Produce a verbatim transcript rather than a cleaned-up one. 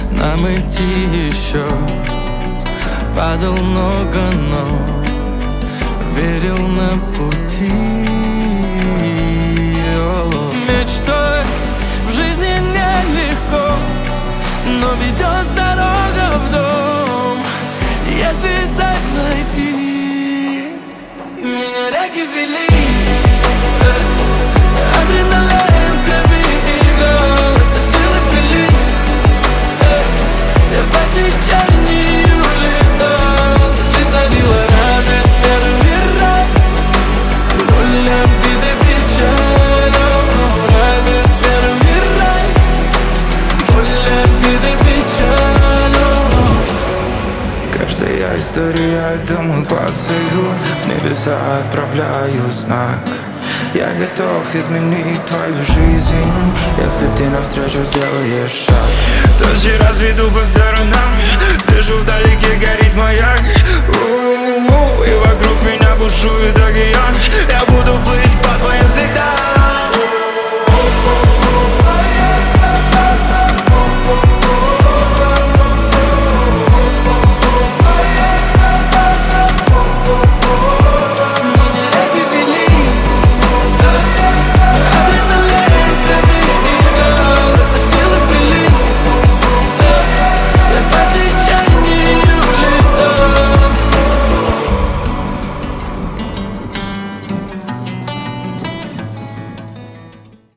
нам идти еще. Падал много, но верил на пути. Мечтой в жизни нелегко, но ведет дорога в дом. Если цель найти, меня реки вели, адреналин в крови играл, это силы пили. Я по течению летал, жизнь дарила радость, веру и рай. Боль, обиды, печаль, радость, веру и рай. Боль, обиды, печаль. Каждая история, домой посылю, в небеса отправляю знак. Я готов изменить твою жизнь, если ты навстречу сделаешь шаг. Тучи разведу по сторонам, вижу вдалеке горит маяк. У-у-у, и вокруг меня бушует океан. Я буду плыть по твоим следам.